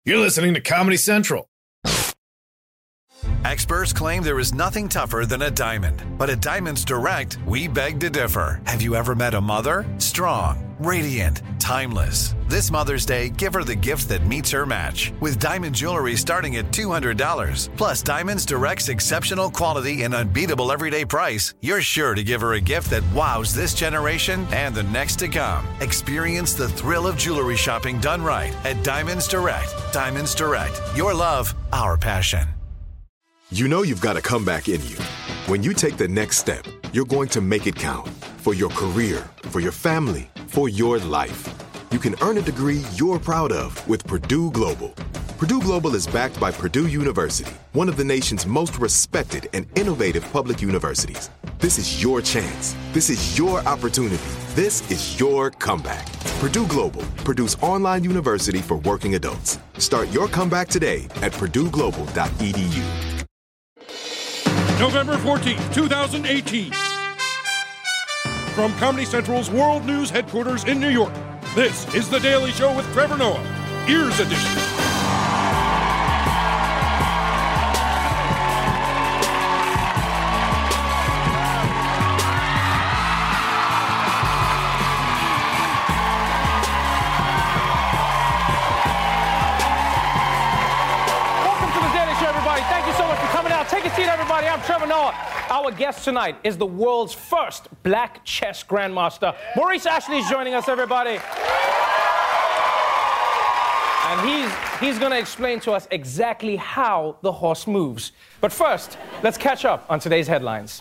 You're listening to Comedy Central. Experts claim there is nothing tougher than a diamond. But at Diamonds Direct, we beg to differ. Have you ever met a mother? Strong, radiant, timeless. This Mother's Day, give her the gift that meets her match. With diamond jewelry starting at $200. Plus Diamonds Direct's exceptional quality and unbeatable everyday price, you're sure to give her a gift that wows this generation and the next to come. Experience the thrill of jewelry shopping done right at Diamonds Direct. Diamonds Direct. Your love, our passion. You know you've got a comeback in you. When you take the next step, you're going to make it count. For your career, for your family, for your life. You can earn a degree you're proud of with Purdue Global. Purdue Global is backed by Purdue University, one of the nation's most respected and innovative public universities. This is your chance. This is your opportunity. This is your comeback. Purdue Global, Purdue's online university for working adults. Start your comeback today at purdueglobal.edu. November 14th, 2018. From Comedy Central's World News headquarters in New York, this is The Daily Show with Trevor Noah, Ears Edition. Take a seat, everybody. I'm Trevor Noah. Our guest tonight is the world's first black chess grandmaster. Maurice Ashley is joining us, everybody. And he's going to explain to us exactly how the horse moves. But first, let's catch up on today's headlines.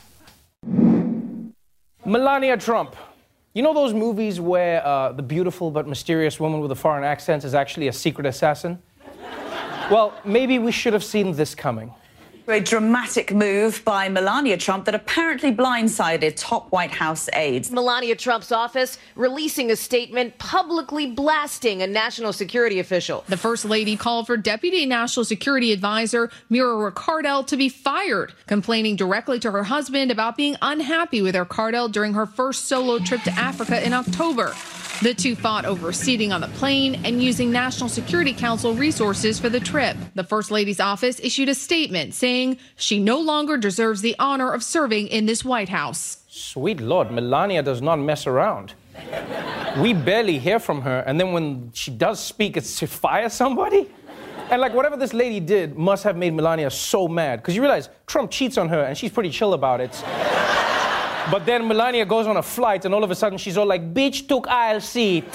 Melania Trump. You know those movies where the beautiful but mysterious woman with a foreign accent is actually a secret assassin? Well, maybe we should have seen this coming. A dramatic move by Melania Trump that apparently blindsided top White House aides. Melania Trump's office releasing a statement publicly blasting a national security official. The First Lady called for Deputy National Security Advisor Mira Ricardel to be fired, complaining directly to her husband about being unhappy with Ricardel during her first solo trip to Africa in October. The two fought over seating on the plane and using National Security Council resources for the trip. The First Lady's office issued a statement saying she no longer deserves the honor of serving in this White House. Sweet Lord, Melania does not mess around. We barely hear from her, and then when she does speak, it's to fire somebody? And like whatever this lady did must have made Melania so mad. Because you realize Trump cheats on her, and she's pretty chill about it. But then Melania goes on a flight, and all of a sudden she's all like, bitch took aisle seat.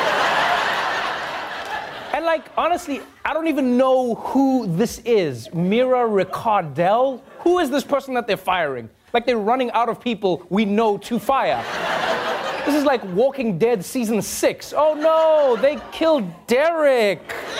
And like, honestly, I don't even know who this is. Mira Ricardel? Who is this person that they're firing? Like they're running out of people we know to fire. This is like Walking Dead season 6. Oh no, they killed Derek.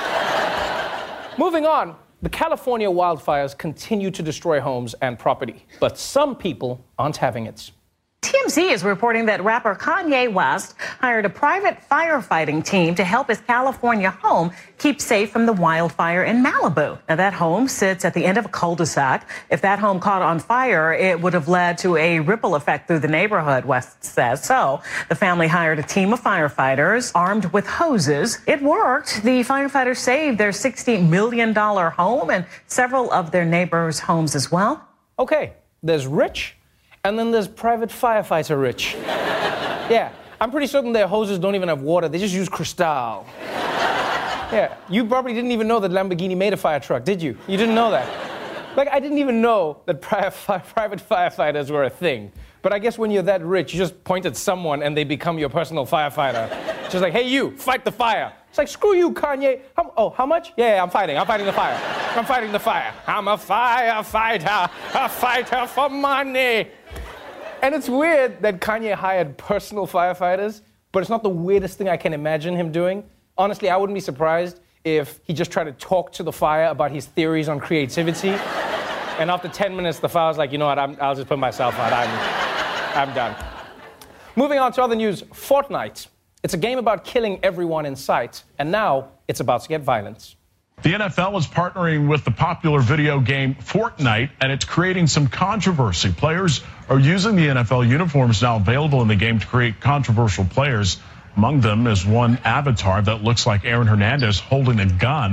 Moving on, the California wildfires continue to destroy homes and property, but some people aren't having it. TMZ is reporting that rapper Kanye West hired a private firefighting team to help his California home keep safe from the wildfire in Malibu. Now, that home sits at the end of a cul-de-sac. If that home caught on fire, it would have led to a ripple effect through the neighborhood, West says. So the family hired a team of firefighters armed with hoses. It worked. The firefighters saved their $60 million home and several of their neighbors' homes as well. Okay, there's rich. And then there's private firefighter rich. Yeah, I'm pretty certain their hoses don't even have water. They just use Cristal. Yeah, you probably didn't even know that Lamborghini made a fire truck, did you? You didn't know that. Like, I didn't even know that private firefighters were a thing. But I guess when you're that rich, you just point at someone and they become your personal firefighter. Just like, hey, you, fight the fire. It's like, screw you, Kanye. How much? Yeah, I'm fighting the fire. I'm fighting the fire. I'm a firefighter, a fighter for money. And it's weird that Kanye hired personal firefighters, but it's not the weirdest thing I can imagine him doing. Honestly, I wouldn't be surprised if he just tried to talk to the fire about his theories on creativity. And after 10 minutes, the fire's like, you know what, I'll just put myself out. I'm done. Moving on to other news, Fortnite. It's a game about killing everyone in sight, and now it's about to get violent. The NFL is partnering with the popular video game Fortnite, and it's creating some controversy. Players are using the NFL uniforms now available in the game to create controversial players. Among them is one avatar that looks like Aaron Hernandez holding a gun.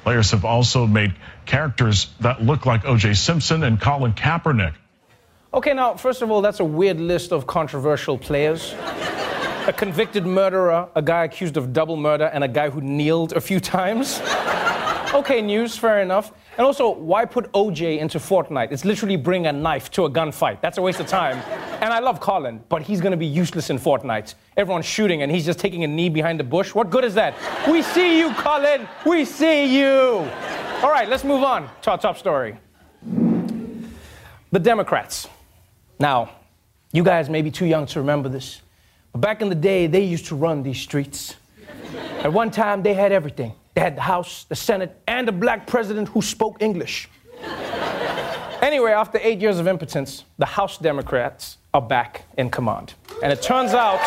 Players have also made characters that look like O.J. Simpson and Colin Kaepernick. Okay, now, first of all, that's a weird list of controversial players. A convicted murderer, a guy accused of double murder, and a guy who kneeled a few times. Okay, news, fair enough. And also, why put OJ into Fortnite? It's literally bring a knife to a gunfight. That's a waste of time. And I love Colin, but he's gonna be useless in Fortnite. Everyone's shooting and he's just taking a knee behind the bush. What good is that? We see you, Colin! We see you! All right, let's move on to our top story. The Democrats. Now, you guys may be too young to remember this, but back in the day, they used to run these streets. At one time, they had everything. They had the House, the Senate, and a black president who spoke English. Anyway, after 8 years of impotence, the House Democrats are back in command. And it turns out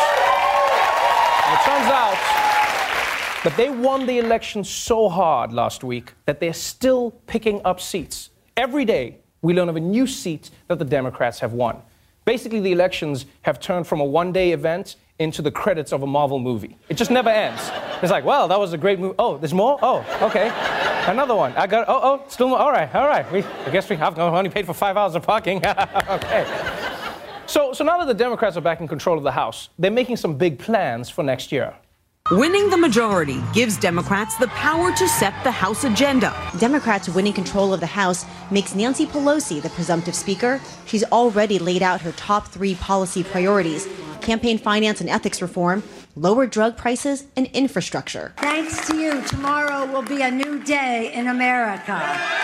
that they won the election so hard last week that they're still picking up seats. Every day, we learn of a new seat that the Democrats have won. Basically, the elections have turned from a one-day event into the credits of a Marvel movie. It just never ends. It's like, well, that was a great movie. Oh, there's more? Oh, okay. Another one. I got, still more. All right. I guess I've only paid for 5 hours of parking. Okay. So now that the Democrats are back in control of the House, they're making some big plans for next year. Winning the majority gives Democrats the power to set the House agenda. Democrats winning control of the House makes Nancy Pelosi the presumptive speaker. She's already laid out her top 3 policy priorities: campaign finance and ethics reform, lower drug prices, and infrastructure. Thanks to you, tomorrow will be a new day in America.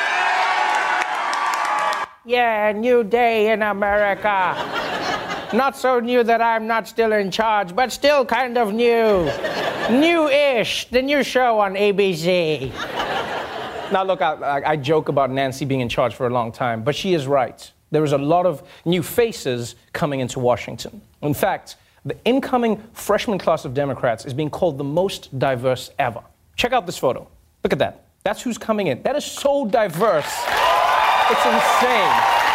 Yeah, new day in America. Not so new that I'm not still in charge, but still kind of new. New-ish, the new show on ABC. Now, look, I joke about Nancy being in charge for a long time, but she is right. There is a lot of new faces coming into Washington. In fact, the incoming freshman class of Democrats is being called the most diverse ever. Check out this photo. Look at that. That's who's coming in. That is so diverse. It's insane.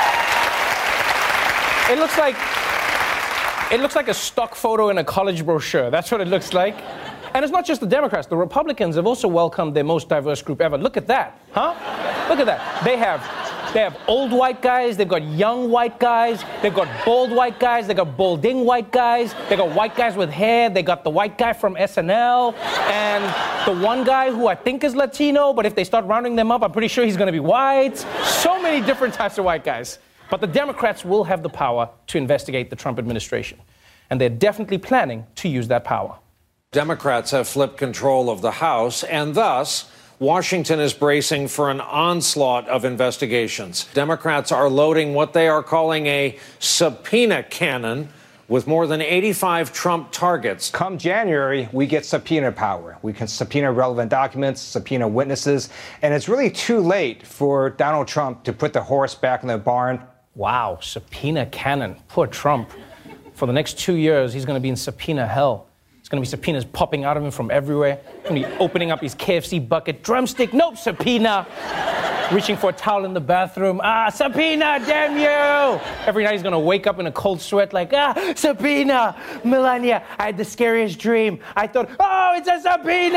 It looks like a stock photo in a college brochure. That's what it looks like. And it's not just the Democrats. The Republicans have also welcomed their most diverse group ever. Look at that, huh? Look at that. They have old white guys, they've got young white guys, they've got bald white guys, they've got balding white guys, they've got white guys with hair, they got the white guy from SNL, and the one guy who I think is Latino, but if they start rounding them up, I'm pretty sure he's gonna be white. So many different types of white guys. But the Democrats will have the power to investigate the Trump administration, and they're definitely planning to use that power. Democrats have flipped control of the House, and thus Washington is bracing for an onslaught of investigations. Democrats are loading what they are calling a subpoena cannon with more than 85 Trump targets. Come January, we get subpoena power. We can subpoena relevant documents, subpoena witnesses, and it's really too late for Donald Trump to put the horse back in the barn. Wow, subpoena cannon. Poor Trump. For the next 2 years, he's going to be in subpoena hell. There's going to be subpoenas popping out of him from everywhere. He's going to be opening up his KFC bucket. Drumstick, nope, subpoena. Reaching for a towel in the bathroom. Subpoena, damn you! Every night he's going to wake up in a cold sweat like, subpoena! Melania, I had the scariest dream. I thought, oh, it's a subpoena!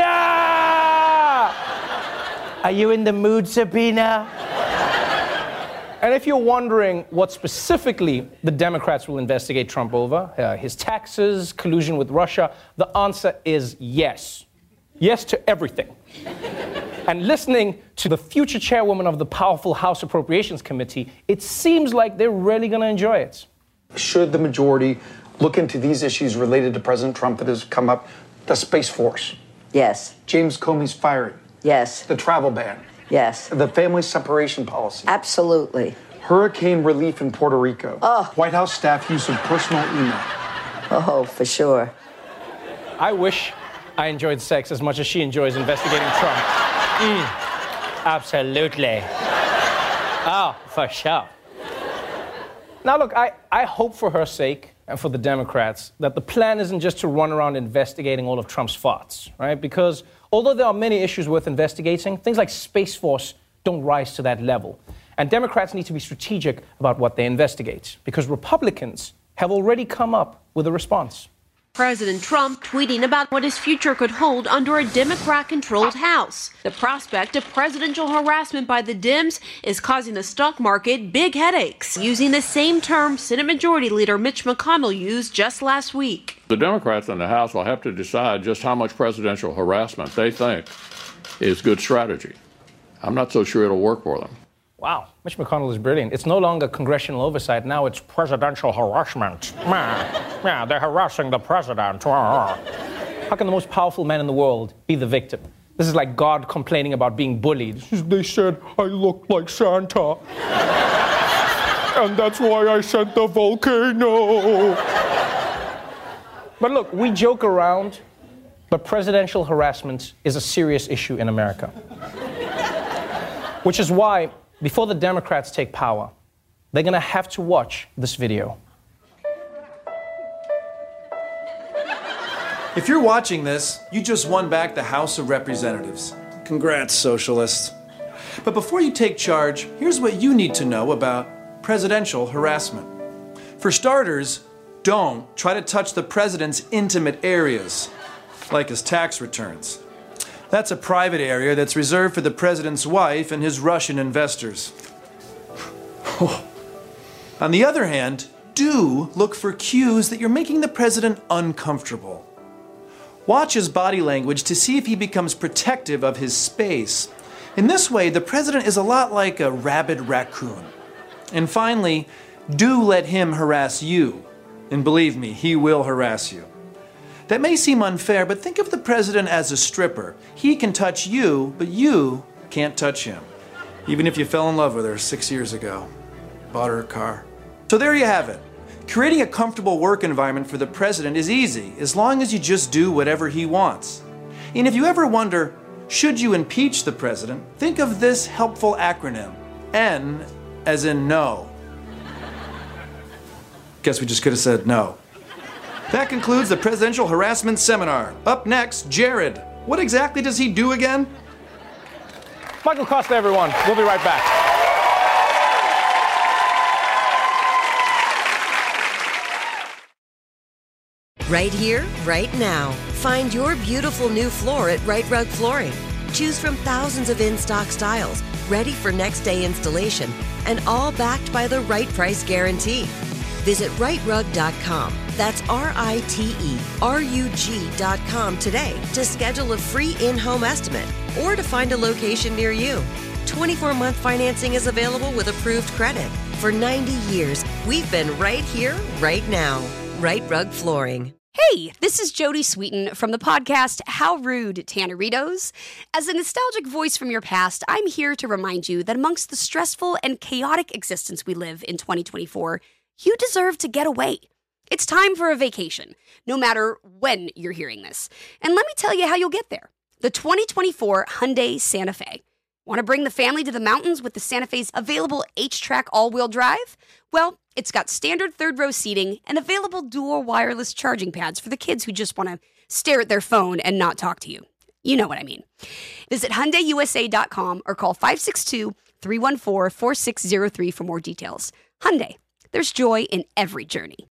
Are you in the mood, subpoena? And if you're wondering what specifically the Democrats will investigate Trump over, his taxes, collusion with Russia, the answer is yes. Yes to everything. And listening to the future chairwoman of the powerful House Appropriations Committee, it seems like they're really going to enjoy it. Should the majority look into these issues related to President Trump that has come up? The Space Force. Yes. James Comey's firing. Yes. The travel ban. Yes. The family separation policy. Absolutely. Hurricane relief in Puerto Rico. Oh. White House staff use of personal email. Oh, for sure. I wish I enjoyed sex as much as she enjoys investigating Trump. Absolutely. Oh, for sure. Now, look, I hope for her sake and for the Democrats that the plan isn't just to run around investigating all of Trump's farts, right? Because although there are many issues worth investigating, things like Space Force don't rise to that level. And Democrats need to be strategic about what they investigate, because Republicans have already come up with a response. President Trump tweeting about what his future could hold under a Democrat-controlled House. The prospect of presidential harassment by the Dems is causing the stock market big headaches, using the same term Senate Majority Leader Mitch McConnell used just last week. The Democrats in the House will have to decide just how much presidential harassment they think is good strategy. I'm not so sure it'll work for them. Wow, Mitch McConnell is brilliant. It's no longer congressional oversight. Now it's presidential harassment. Yeah, they're harassing the president. How can the most powerful man in the world be the victim? This is like God complaining about being bullied. They said I look like Santa. And that's why I sent the volcano. But look, we joke around, but presidential harassment is a serious issue in America. Which is why, before the Democrats take power, they're going to have to watch this video. If you're watching this, you just won back the House of Representatives. Congrats, socialists. But before you take charge, here's what you need to know about presidential harassment. For starters, don't try to touch the president's intimate areas, like his tax returns. That's a private area that's reserved for the president's wife and his Russian investors. On the other hand, do look for cues that you're making the president uncomfortable. Watch his body language to see if he becomes protective of his space. In this way, the president is a lot like a rabid raccoon. And finally, do let him harass you. And believe me, he will harass you. That may seem unfair, but think of the president as a stripper. He can touch you, but you can't touch him. Even if you fell in love with her 6 years ago, bought her a car. So there you have it. Creating a comfortable work environment for the president is easy, as long as you just do whatever he wants. And if you ever wonder, should you impeach the president, think of this helpful acronym. N as in no. Guess we just could have said no. That concludes the Presidential Harassment Seminar. Up next, Jared. What exactly does he do again? Michael Costa, everyone. We'll be right back. Right here, right now. Find your beautiful new floor at Rite Rug Flooring. Choose from thousands of in-stock styles, ready for next day installation, and all backed by the right price guarantee. Visit riterug.com. That's RITERUG.com today to schedule a free in-home estimate or to find a location near you. 24-month financing is available with approved credit. For 90 years, we've been right here, right now. Rite Rug Flooring. Hey, this is Jodie Sweetin from the podcast How Rude, Tanneritos. As a nostalgic voice from your past, I'm here to remind you that amongst the stressful and chaotic existence we live in 2024, you deserve to get away. It's time for a vacation, no matter when you're hearing this. And let me tell you how you'll get there. The 2024 Hyundai Santa Fe. Want to bring the family to the mountains with the Santa Fe's available H-Track all-wheel drive? Well, it's got standard third-row seating and available dual wireless charging pads for the kids who just want to stare at their phone and not talk to you. You know what I mean. Visit HyundaiUSA.com or call 562-314-4603 for more details. Hyundai. There's joy in every journey.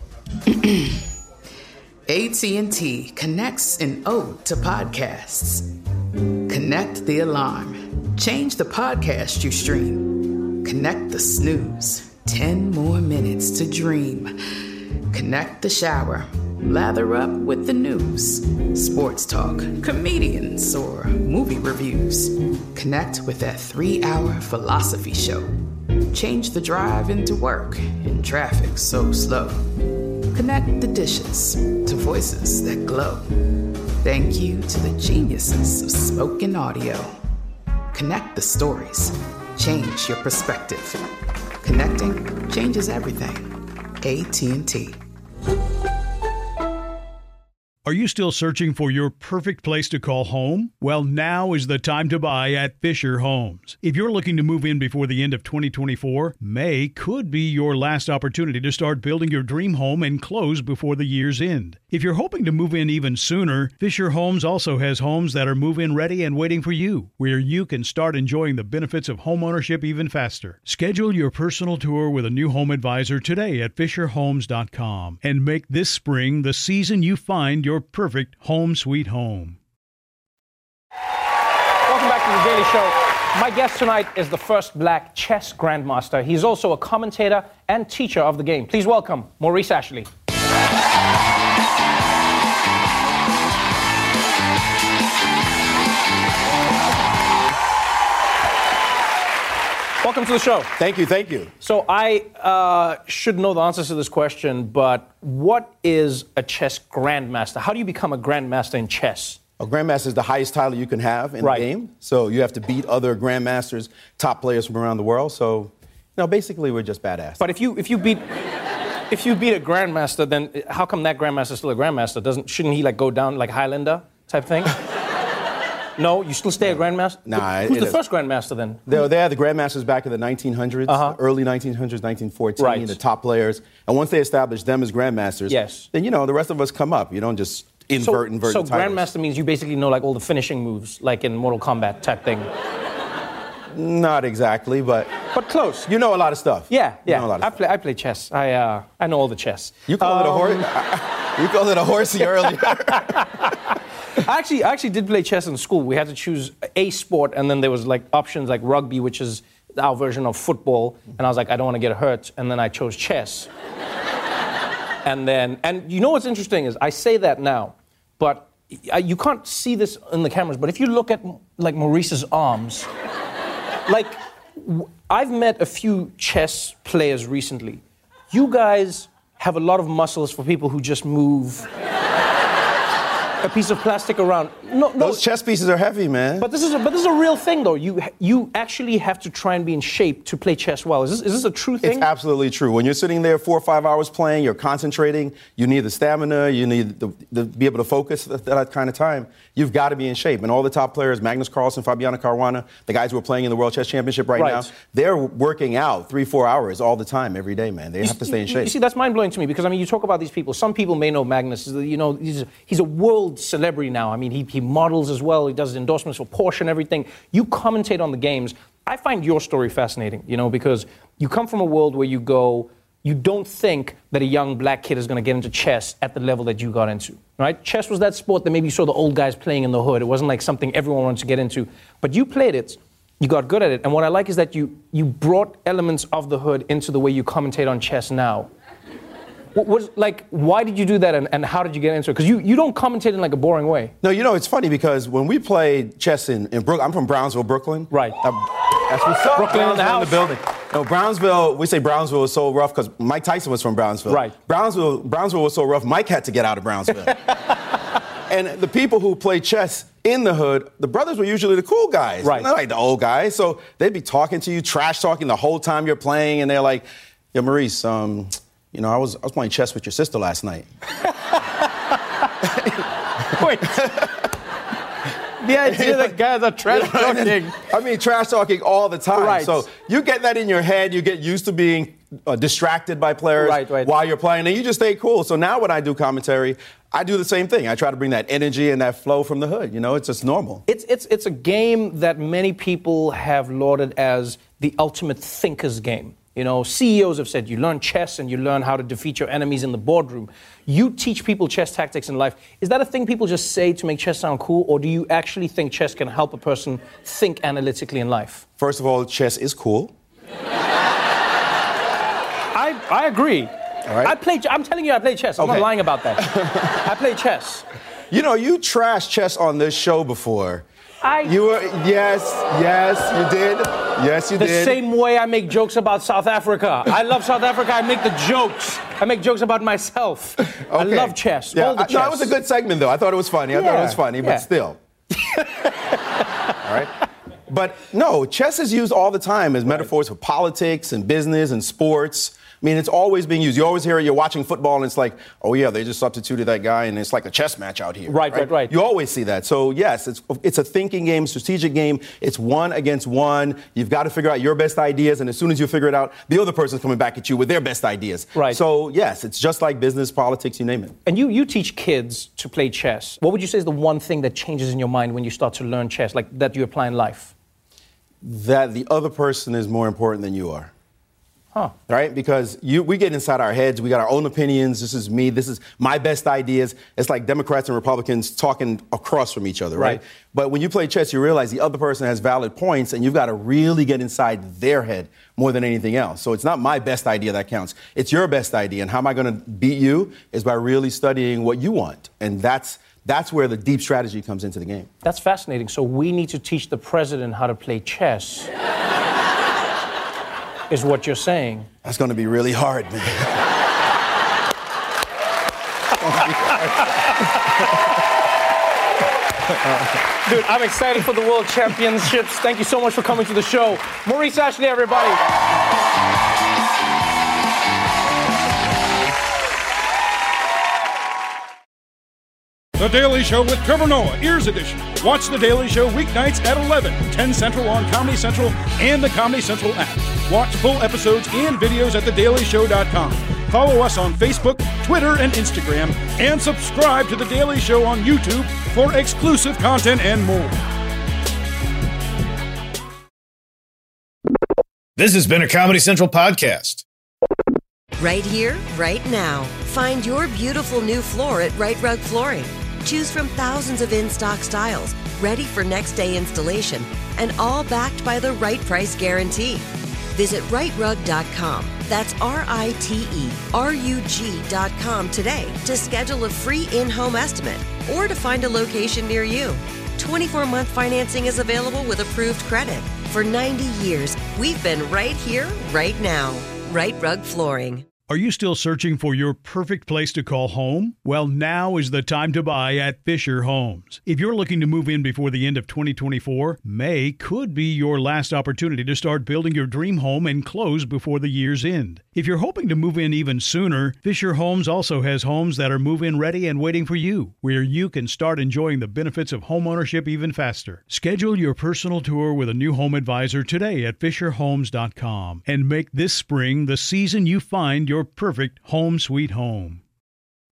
AT&T connects an ode to podcasts. Connect the alarm. Change the podcast you stream. Connect the snooze. 10 more minutes to dream. Connect the shower. Lather up with the news. Sports talk, comedians, or movie reviews. Connect with that 3-hour philosophy show. Change the drive into work in traffic so slow. Connect the dishes to voices that glow. Thank you to the geniuses of spoken audio. Connect the stories. Change your perspective. Connecting changes everything. AT&T. Are you still searching for your perfect place to call home? Well, now is the time to buy at Fisher Homes. If you're looking to move in before the end of 2024, May could be your last opportunity to start building your dream home and close before the year's end. If you're hoping to move in even sooner, Fisher Homes also has homes that are move-in ready and waiting for you, where you can start enjoying the benefits of homeownership even faster. Schedule your personal tour with a new home advisor today at FisherHomes.com and make this spring the season you find your perfect home sweet home. Welcome back to The Daily Show. My guest tonight is the first black chess grandmaster. He's also a commentator and teacher of the game. Please welcome Maurice Ashley. Welcome to the show. Thank you, thank you. So I should know the answers to this question, but what is a chess grandmaster? How do you become a grandmaster in chess? A grandmaster is the highest title you can have in the game. So you have to beat other grandmasters, top players from around the world. So, basically we're just badass. But if you beat a grandmaster, then how come that grandmaster is still a grandmaster? Shouldn't he go down like Highlander type thing? No, you still stay a grandmaster? Nah. Who's the first grandmaster then? They had the grandmasters back in the 1900s, the early 1900s, 1914, the top players. And once they established them as grandmasters, then the rest of us come up. You don't just invert the So titles. grandmaster means you basically know all the finishing moves, like in Mortal Kombat type thing. Not exactly, but close. You know a lot of stuff. Yeah. You know a lot of I play chess. I know all the chess. You call it a horse? You called it a horsey earlier. I actually did play chess in school. We had to choose a sport, and then there was options like rugby, which is our version of football. And I was like, I don't want to get hurt. And then I chose chess. And you know what's interesting is I say that now, but you can't see this in the cameras. But if you look at Maurice's arms, I've met a few chess players recently. You guys have a lot of muscles for people who just move a piece of plastic around. No, those chess pieces are heavy, man. But this is a real thing, though. You actually have to try and be in shape to play chess well. Is this a true thing? It's absolutely true. When you're sitting there 4 or 5 hours playing, you're concentrating. You need the stamina. You need to be able to focus at that kind of time. You've got to be in shape. And all the top players, Magnus Carlsen, Fabiano Caruana, the guys who are playing in the World Chess Championship right now, they're working out 3-4 hours all the time, every day, man. They have to stay in shape. You see, that's mind-blowing to me because, you talk about these people. Some people may know Magnus. He's a world celebrity now. He models as well. He does endorsements for Porsche and everything. You commentate on the games. I find your story fascinating, because you come from a world where you don't think that a young black kid is going to get into chess at the level that you got into, right? Chess was that sport that maybe you saw the old guys playing in the hood. It wasn't like something everyone wanted to get into. But you played it. You got good at it. And what I like is that you brought elements of the hood into the way you commentate on chess now. Why did you do that and how did you get into it? Because you don't commentate in a boring way. No, it's funny because when we played chess in Brooklyn, I'm from Brownsville, Brooklyn. Right. That's what's up. Brooklyn in the house. In the building. No, Brownsville, we say Brownsville was so rough because Mike Tyson was from Brownsville. Right. Brownsville was so rough, Mike had to get out of Brownsville. And the people who play chess in the hood, the brothers were usually the cool guys. Right. Not like the old guys. So they'd be talking to you, trash talking the whole time you're playing, and they're like, "Yo, Maurice, I was playing chess with your sister last night." Wait. The idea that guys are trash talking. Trash talking all the time. Right. So you get that in your head. You get used to being distracted by players while you're playing, and you just stay cool. So now when I do commentary, I do the same thing. I try to bring that energy and that flow from the hood. It's just normal. It's a game that many people have lauded as the ultimate thinker's game. CEOs have said you learn chess and you learn how to defeat your enemies in the boardroom. You teach people chess tactics in life. Is that a thing people just say to make chess sound cool, or do you actually think chess can help a person think analytically in life? First of all, chess is cool. I agree. All right. I'm telling you, I play chess. I'm not lying about that. I play chess. You trashed chess on this show before. Yes, you did. Yes, you did. The same way I make jokes about South Africa. I love South Africa. I make the jokes. I make jokes about myself. Okay. I love chess. Yeah, all the chess. No, it was a good segment, though. I thought it was funny. But still. All right. But no, chess is used all the time as metaphors for politics and business and sports. I mean, it's always being used. You always hear it, you're watching football, and it's like, oh, yeah, they just substituted that guy, and it's like a chess match out here. Right. You always see that. So, yes, it's a thinking game, strategic game. It's one against one. You've got to figure out your best ideas, and as soon as you figure it out, the other person's coming back at you with their best ideas. Right. So, yes, it's just like business, politics, you name it. And you teach kids to play chess. What would you say is the one thing that changes in your mind when you start to learn chess, like that you apply in life? That the other person is more important than you are. Huh. Right? Because we get inside our heads. We got our own opinions. This is me. This is my best ideas. It's like Democrats and Republicans talking across from each other, right? But when you play chess, you realize the other person has valid points, and you've got to really get inside their head more than anything else. So it's not my best idea that counts. It's your best idea. And how am I going to beat you is by really studying what you want. And that's where the deep strategy comes into the game. That's fascinating. So we need to teach the president how to play chess. Is what you're saying. That's going to be really hard, man. Dude, I'm excited for the World Championships. Thank you so much for coming to the show. Maurice Ashley, everybody. The Daily Show with Trevor Noah, Ears Edition. Watch The Daily Show weeknights at 11, 10 Central on Comedy Central and the Comedy Central app. Watch full episodes and videos at thedailyshow.com. Follow us on Facebook, Twitter, and Instagram, and subscribe to The Daily Show on YouTube for exclusive content and more. This has been a Comedy Central podcast. Right here, right now. Find your beautiful new floor at Right Rug Flooring. Choose from thousands of in-stock styles, ready for next day installation, and all backed by the right price guarantee. Visit rightrug.com. That's RITERUG.com today to schedule a free in-home estimate or to find a location near you. 24-month financing is available with approved credit. For 90 years, we've been right here, right now. Right Rug Flooring. Are you still searching for your perfect place to call home? Well, now is the time to buy at Fisher Homes. If you're looking to move in before the end of 2024, May could be your last opportunity to start building your dream home and close before the year's end. If you're hoping to move in even sooner, Fisher Homes also has homes that are move-in ready and waiting for you, where you can start enjoying the benefits of homeownership even faster. Schedule your personal tour with a new home advisor today at FisherHomes.com and make this spring the season you find your perfect home sweet home.